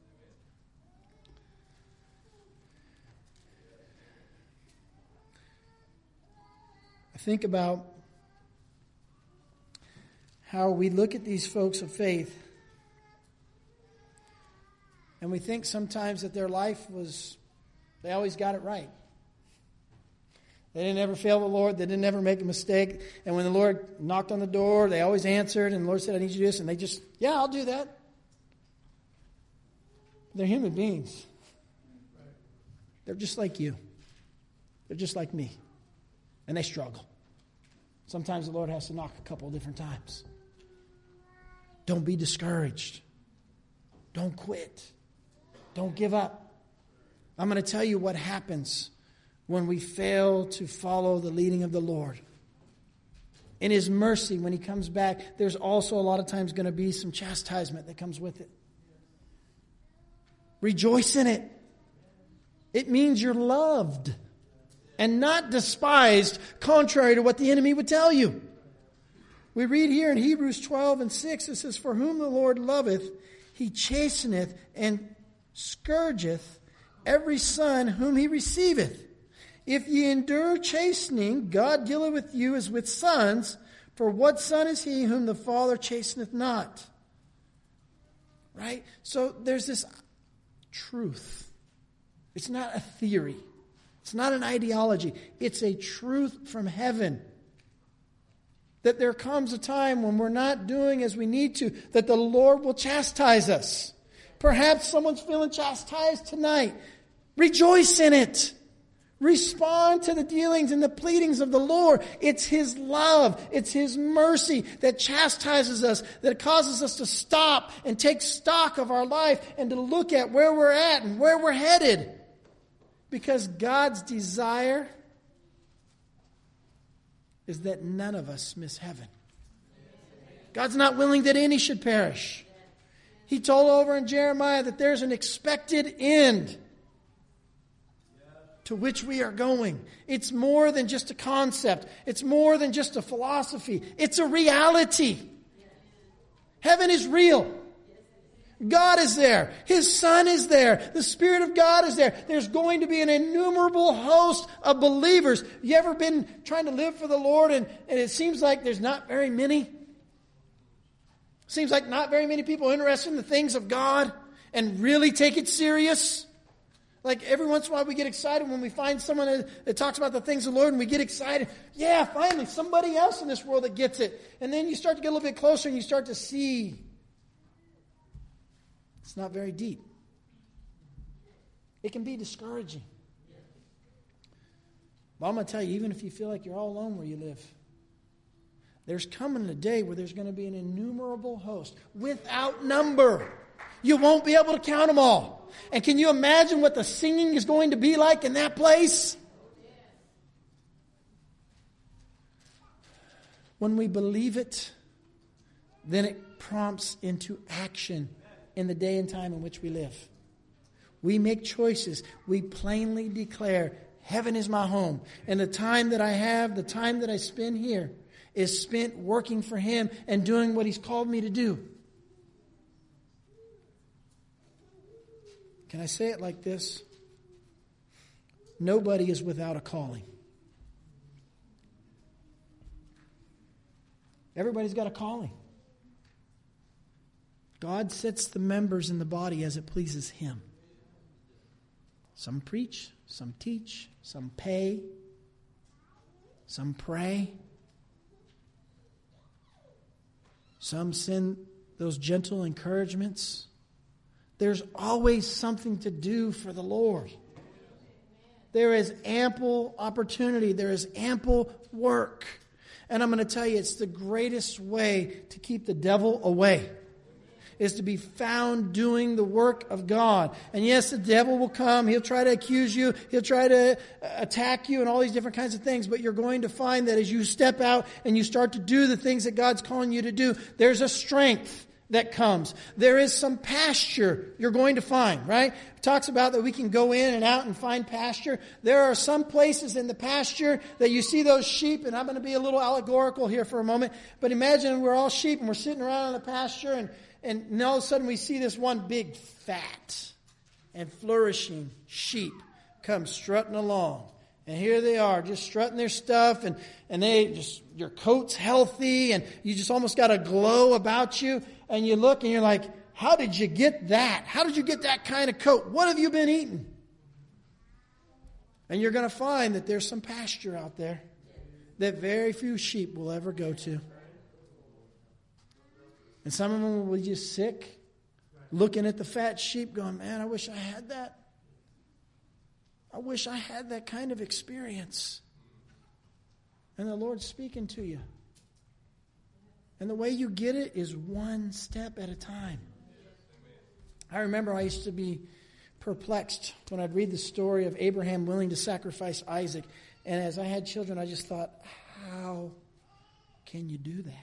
I think about how we look at these folks of faith, and we think sometimes that their life was, they always got it right. They didn't ever fail the Lord. They didn't ever make a mistake. And when the Lord knocked on the door, they always answered. And the Lord said, I need you to do this. And they just, yeah, I'll do that. They're human beings. They're just like you. They're just like me. And they struggle. Sometimes the Lord has to knock a couple of different times. Don't be discouraged. Don't quit. Don't give up. I'm going to tell you what happens when we fail to follow the leading of the Lord. In His mercy, when He comes back, there's also a lot of times going to be some chastisement that comes with it. Rejoice in it. It means you're loved and not despised, contrary to what the enemy would tell you. We read here in Hebrews twelve and six, it says, "For whom the Lord loveth, He chasteneth and scourgeth every son whom He receiveth. If ye endure chastening, God dealeth with you as with sons. For what son is he whom the Father chasteneth not?" Right? So there's this truth. It's not a theory. It's not an ideology. It's a truth from heaven. That there comes a time when we're not doing as we need to, that the Lord will chastise us. Perhaps someone's feeling chastised tonight. Rejoice in it. Respond to the dealings and the pleadings of the Lord. It's His love. It's His mercy that chastises us, that causes us to stop and take stock of our life and to look at where we're at and where we're headed. Because God's desire is that none of us miss heaven. God's not willing that any should perish. He told over in Jeremiah that there's an expected end to which we are going. It's more than just a concept. It's more than just a philosophy. It's a reality. Heaven is real. God is there. His Son is there. The Spirit of God is there. There's going to be an innumerable host of believers. You ever been trying to live for the Lord and, and it seems like there's not very many? Seems like not very many people interested in the things of God and really take it serious. Like every once in a while we get excited when we find someone that, that talks about the things of the Lord and we get excited. Yeah, finally somebody else in this world that gets it. And then you start to get a little bit closer and you start to see it's not very deep. It can be discouraging. But I'm going to tell you, even if you feel like you're all alone where you live, there's coming a day where there's going to be an innumerable host without number. You won't be able to count them all. And can you imagine what the singing is going to be like in that place? When we believe it, then it prompts into action in the day and time in which we live. We make choices. We plainly declare, heaven is my home. And the time that I have, the time that I spend here, is spent working for Him and doing what He's called me to do. Can I say it like this? Nobody is without a calling. Everybody's got a calling. God sets the members in the body as it pleases Him. Some preach, some teach, some pay, some pray. Some send those gentle encouragements. There's always something to do for the Lord. There is ample opportunity. There is ample work. And I'm going to tell you, it's the greatest way to keep the devil away, is to be found doing the work of God. And yes, the devil will come. He'll try to accuse you. He'll try to attack you and all these different kinds of things. But you're going to find that as you step out and you start to do the things that God's calling you to do, there's a strength that comes. There is some pasture you're going to find, right? It talks about that we can go in and out and find pasture. There are some places in the pasture that you see those sheep, and I'm going to be a little allegorical here for a moment, but imagine we're all sheep and we're sitting around in the pasture, and, and all of a sudden we see this one big fat and flourishing sheep come strutting along. And here they are, just strutting their stuff, and, and they just, your coat's healthy, and you just almost got a glow about you. And you look and you're like, how did you get that? How did you get that kind of coat? What have you been eating? And you're going to find that there's some pasture out there that very few sheep will ever go to. And some of them will be just sick, looking at the fat sheep going, man, I wish I had that. I wish I had that kind of experience. And the Lord's speaking to you. And the way you get it is one step at a time. I remember I used to be perplexed when I'd read the story of Abraham willing to sacrifice Isaac. And as I had children, I just thought, how can you do that?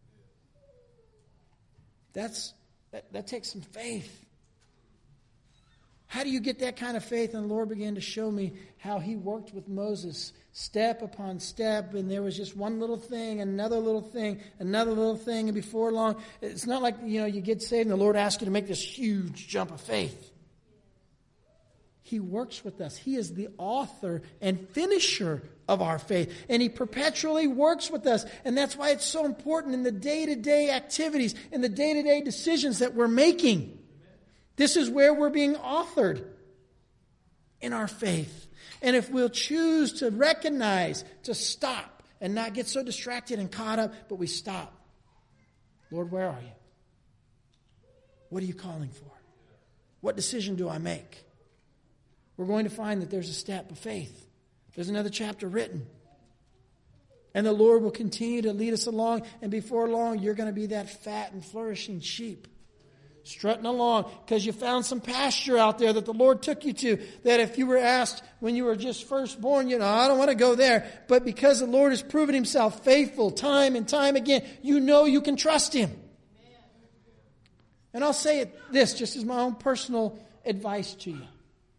That's that, that takes some faith. How do you get that kind of faith? And the Lord began to show me how He worked with Moses step upon step. And there was just one little thing, another little thing, another little thing. And before long, it's not like, you know, you get saved and the Lord asks you to make this huge jump of faith. He works with us. He is the author and finisher of our faith. And He perpetually works with us. And that's why it's so important in the day-to-day activities, in the day-to-day decisions that we're making. This is where we're being authored in our faith. And if we'll choose to recognize, to stop, and not get so distracted and caught up, but we stop. Lord, where are you? What are you calling for? What decision do I make? We're going to find that there's a step of faith. There's another chapter written. And the Lord will continue to lead us along. And before long, you're going to be that fat and flourishing sheep. Strutting along because you found some pasture out there that the Lord took you to. That if you were asked when you were just first born, you know, I don't want to go there. But because the Lord has proven Himself faithful time and time again, you know you can trust Him. Amen. And I'll say it this just as my own personal advice to you.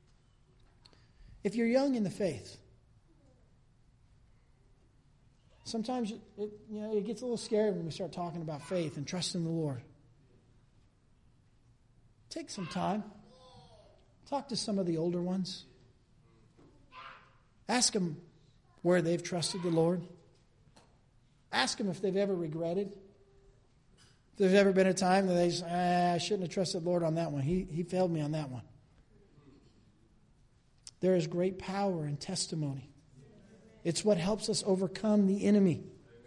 If you're young in the faith, sometimes it, it, you know, it gets a little scary when we start talking about faith and trusting the Lord. Take some time. Talk to some of the older ones. Ask them where they've trusted the Lord. Ask them if they've ever regretted. If there's ever been a time that they say, ah, I shouldn't have trusted the Lord on that one. He, he failed me on that one. There is great power in testimony. It's what helps us overcome the enemy.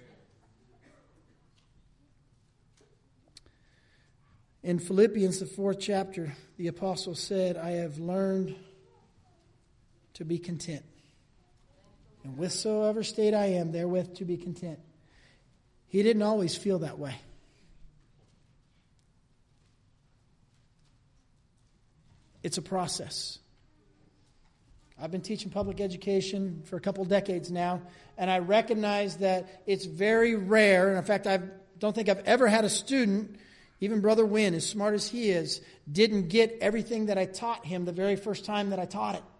In Philippians, the fourth chapter, the apostle said, I have learned to be content. And whatsoever state I am, therewith to be content. He didn't always feel that way. It's a process. I've been teaching public education for a couple decades now, and I recognize that it's very rare, and in fact, I don't think I've ever had a student, even Brother Wynn, as smart as he is, didn't get everything that I taught him the very first time that I taught it.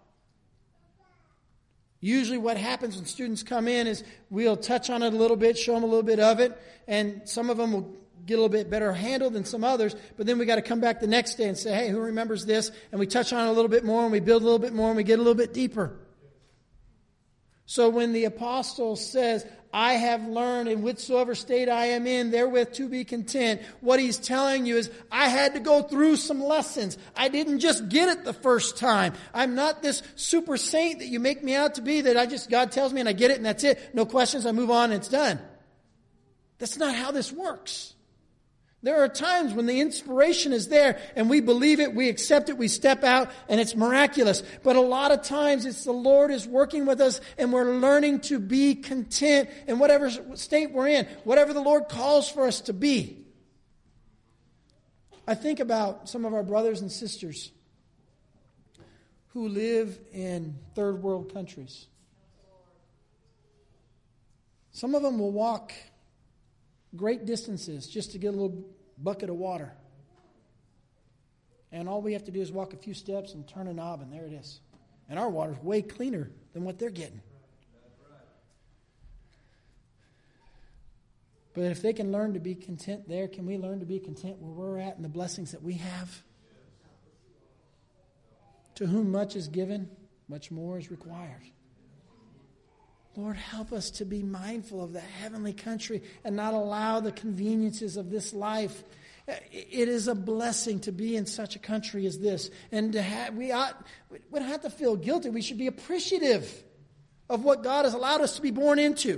Usually what happens when students come in is we'll touch on it a little bit, show them a little bit of it, and some of them will get a little bit better handled than some others, but then we got to come back the next day and say, hey, who remembers this? And we touch on it a little bit more, and we build a little bit more, and we get a little bit deeper. So when the apostle says, I have learned in whatsoever state I am in, therewith to be content, what he's telling you is, I had to go through some lessons. I didn't just get it the first time. I'm not this super saint that you make me out to be, that I just, God tells me and I get it and that's it. No questions, I move on and it's done. That's not how this works. There are times when the inspiration is there and we believe it, we accept it, we step out, and it's miraculous. But a lot of times it's the Lord is working with us and we're learning to be content in whatever state we're in, whatever the Lord calls for us to be. I think about some of our brothers and sisters who live in third world countries. Some of them will walk great distances just to get a little bucket of water. And all we have to do is walk a few steps and turn a knob, and there it is. And our water's way cleaner than what they're getting. But if they can learn to be content there, can we learn to be content where we're at and the blessings that we have? To whom much is given, much more is required. Lord, help us to be mindful of the heavenly country and not allow the conveniences of this life. It is a blessing to be in such a country as this. And to have, we, ought, we don't have to feel guilty. We should be appreciative of what God has allowed us to be born into.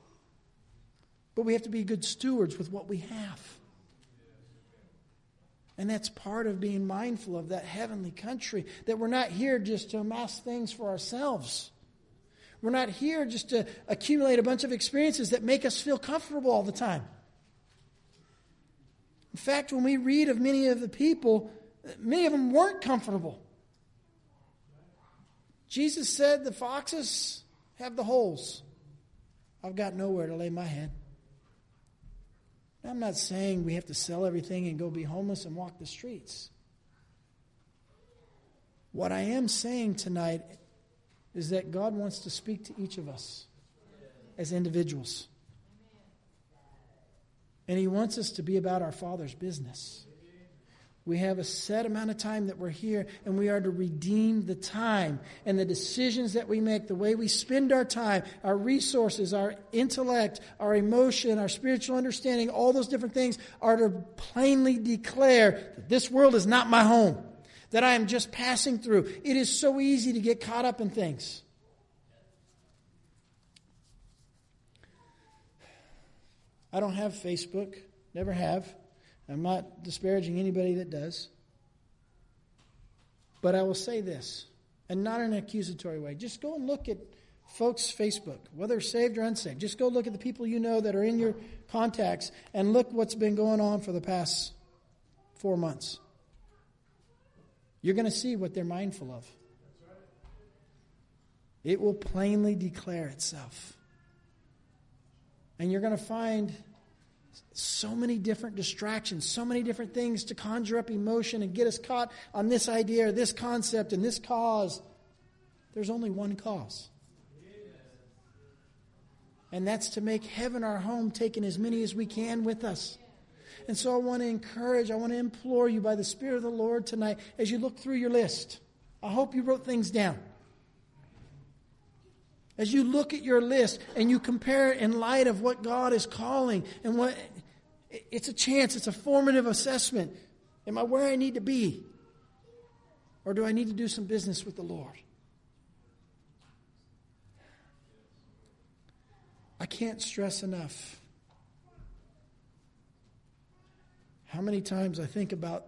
But we have to be good stewards with what we have. And that's part of being mindful of that heavenly country, that we're not here just to amass things for ourselves. We're not here just to accumulate a bunch of experiences that make us feel comfortable all the time. In fact, when we read of many of the people, many of them weren't comfortable. Jesus said, the foxes have the holes. I've got nowhere to lay my head. I'm not saying we have to sell everything and go be homeless and walk the streets. What I am saying tonight is that God wants to speak to each of us as individuals. And He wants us to be about our Father's business. We have a set amount of time that we're here, and we are to redeem the time. And the decisions that we make, the way we spend our time, our resources, our intellect, our emotion, our spiritual understanding, all those different things are to plainly declare that this world is not my home, that I am just passing through. It is so easy to get caught up in things. I don't have Facebook, never have. I'm not disparaging anybody that does. But I will say this, and not in an accusatory way. Just go and look at folks' Facebook, whether saved or unsaved. Just go look at the people you know that are in your contacts and look what's been going on for the past four months. You're going to see what they're mindful of. It will plainly declare itself. And you're going to find so many different distractions, so many different things to conjure up emotion and get us caught on this idea or this concept and this cause. There's only one cause. And that's to make heaven our home, taking as many as we can with us. And so I want to encourage, I want to implore you by the Spirit of the Lord tonight as you look through your list. I hope you wrote things down. As you look at your list and you compare it in light of what God is calling and what it's a chance, it's a formative assessment. Am I where I need to be? Or do I need to do some business with the Lord? I can't stress enough how many times I think about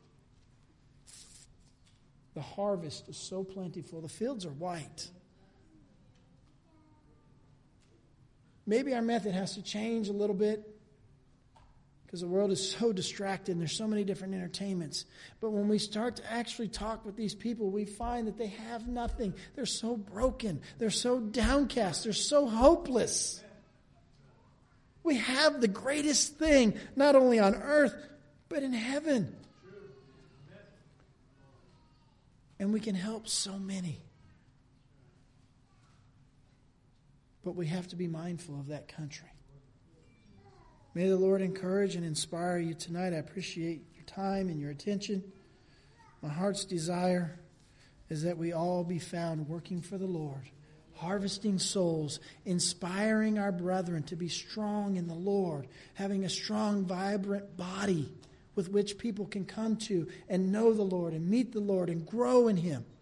the harvest is so plentiful. The fields are white. Maybe our method has to change a little bit because the world is so distracted and there's so many different entertainments. But when we start to actually talk with these people, we find that they have nothing. They're so broken. They're so downcast. They're so hopeless. We have the greatest thing, not only on earth, but in heaven. And we can help so many. But we have to be mindful of that country. May the Lord encourage and inspire you tonight. I appreciate your time and your attention. My heart's desire is that we all be found working for the Lord, harvesting souls, inspiring our brethren to be strong in the Lord, having a strong, vibrant body with which people can come to and know the Lord and meet the Lord and grow in Him.